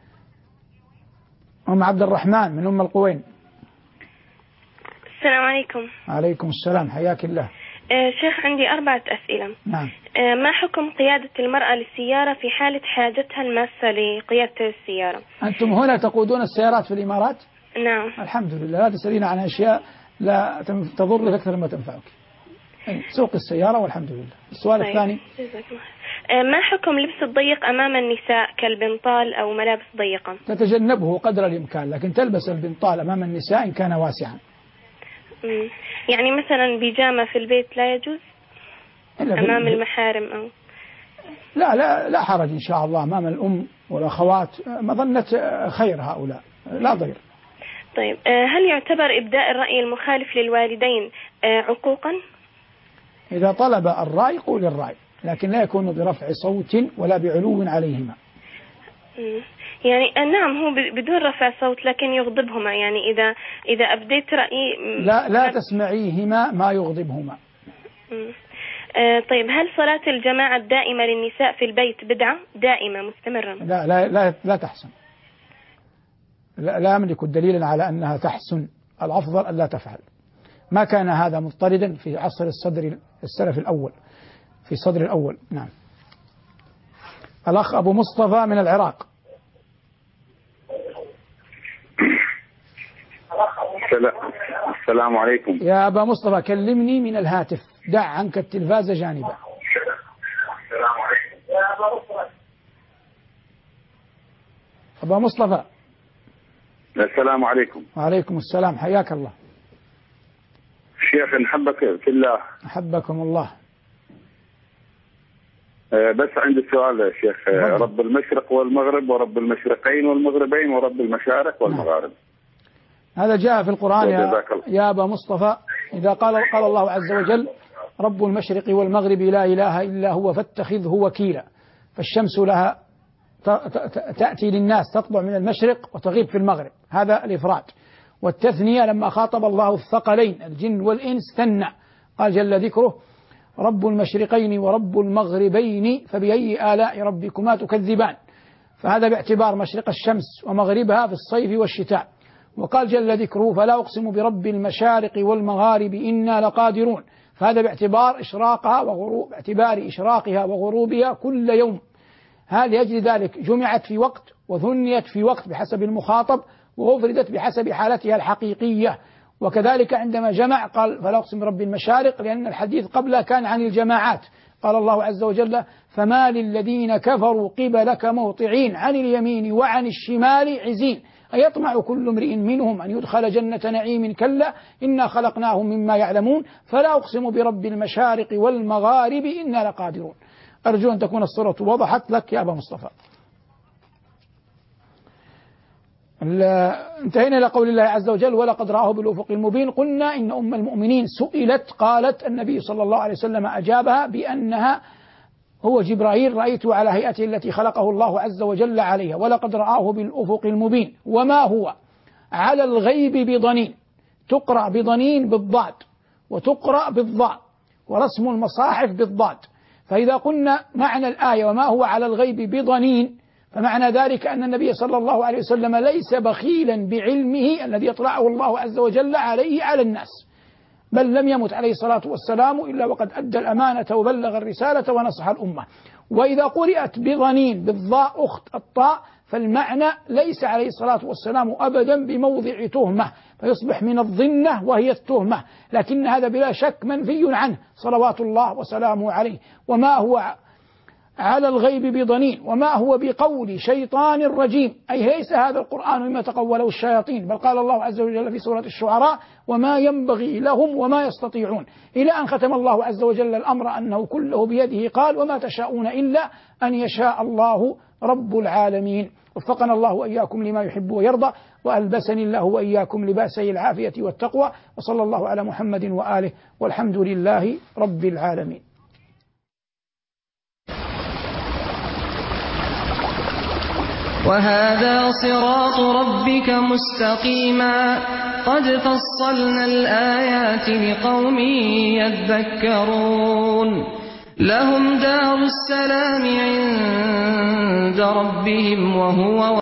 أم عبد الرحمن من أم القوين. السلام عليكم. عليكم السلام، حياك الله. آه شيخ عندي أربعة أسئلة. نعم. آه ما حكم قيادة المرأة للسيارة في حالة حاجتها الماسة لقيادة السيارة؟ أنتم هنا تقودون السيارات في الإمارات؟ نعم. الحمد لله. لا تسألين عن أشياء لا تضرك أكثر ما تنفعك. سوق السيارة والحمد لله. السؤال طيب. الثاني. آه ما حكم لبس الضيق أمام النساء كالبنطال أو ملابس ضيقة؟ تتجنبه قدر الإمكان، لكن تلبس البنطال أمام النساء إن كان واسعا. مم. يعني مثلا بيجامة في البيت لا يجوز أمام المحارم أو لا لا لا حرج إن شاء الله أمام الأم والأخوات، مظنة خير هؤلاء لا ضير. طيب هل يعتبر إبداء الرأي المخالف للوالدين عقوقا؟ إذا طلب الرأي قول الرأي، لكن لا يكون برفع صوت ولا بعلو عليهما. يعني نعم هو بدون رفع صوت لكن يغضبهما، يعني إذا إذا أبديت رأيي لا لا تسمعيهما ما يغضبهما. آه طيب هل صلاة الجماعة الدائمة للنساء في البيت بدعة دائمة مستمرة؟ لا لا لا, لا تحسن. لا, لا أملك دليلا على أنها تحسن، الأفضل أن لا تفعل. ما كان هذا مضطردا في عصر الصدر السلف الأول، في الصدر الأول. نعم. الأخ أبو مصطفى من العراق. السلام عليكم. يا أبا مصطفى كلمني من الهاتف، دع عنك التلفاز جانبا. السلام عليكم. أبا مصطفى السلام عليكم. وعليكم السلام، حياك الله. شيخ نحبك في الله. أحبكم الله. بس عندي سؤال يا شيخ. رب المشرق والمغرب ورب المشرقين والمغربين ورب المشارق والمغارب. هذا جاء في القرآن يا, يا أبا مصطفى. إذا قال قال الله عز وجل رب المشرق والمغرب لا إله إلا هو فاتخذه وكيلا، فالشمس لها تأتي للناس تطلع من المشرق وتغيب في المغرب، هذا الإفراد. والتثنية لما خاطب الله الثقلين الجن والإنس ثنى، قال جل ذكره رب المشرقين ورب المغربين فبأي آلاء ربكما تكذبان، فهذا باعتبار مشرق الشمس ومغربها في الصيف والشتاء. وقال جل ذكره فلا أقسم برب المشارق والمغارب إنا لقادرون، فهذا باعتبار إشراقها وغروب باعتبار إشراقها وغروبها كل يوم. هذا لأجل ذلك جمعت في وقت وثنيت في وقت بحسب المخاطب وأفردت بحسب حالتها الحقيقية. وكذلك عندما جمع قال فلا أقسم برب المشارق، لأن الحديث قبله كان عن الجماعات. قال الله عز وجل فما للذين كفروا قبلك مهطعين عن اليمين وعن الشمال عزين أيطمع كل امرئ منهم أن يدخل جنة نعيم كلا إنا خلقناهم مما يعلمون فلا أقسم برب المشارق والمغارب إنا لقادرون. أرجو أن تكون الصورة وضحت لك يا أبا مصطفى. انتهينا إلى قول الله عز وجل ولقد رآه بالأفق المبين. قلنا إن أم المؤمنين سئلت قالت النبي صلى الله عليه وسلم أجابها بأنها هو جبرائيل رأيته على هيئته التي خلقه الله عز وجل عليها، ولقد رآه بالأفق المبين. وما هو على الغيب بضنين، تقرأ بضنين بالضاد وتقرأ بالضاء، ورسم المصاحف بالضاد. فإذا قلنا معنى الآية وما هو على الغيب بضنين، فمعنى ذلك أن النبي صلى الله عليه وسلم ليس بخيلا بعلمه الذي يطلعه الله عز وجل عليه على الناس، بل لم يمت عليه الصلاة والسلام إلا وقد أدى الأمانة وبلغ الرسالة ونصح الأمة. وإذا قرأت بضنين بالضاء أخت الطاء فالمعنى ليس عليه الصلاة والسلام أبدا بموضع تهمة، فيصبح من الظنة وهي التهمة، لكن هذا بلا شك منفي عنه صلوات الله وسلامه عليه. وما هو على الغيب بضنين وما هو بقول شيطان رجيم، أي ليس هذا القرآن مما تقوله الشياطين، بل قال الله عز وجل في سورة الشعراء وما ينبغي لهم وما يستطيعون، إلى أن ختم الله عز وجل الأمر أنه كله بيده، قال وما تشاءون إلا أن يشاء الله رب العالمين. وفقنا الله وإياكم لما يحب ويرضى، وألبسني الله وإياكم لباسي العافية والتقوى، وصلى الله على محمد وآله والحمد لله رب العالمين. وهذا صراط ربك مستقيما قد فصلنا الآيات لقوم يذكرون لهم دار السلام عند ربهم وهو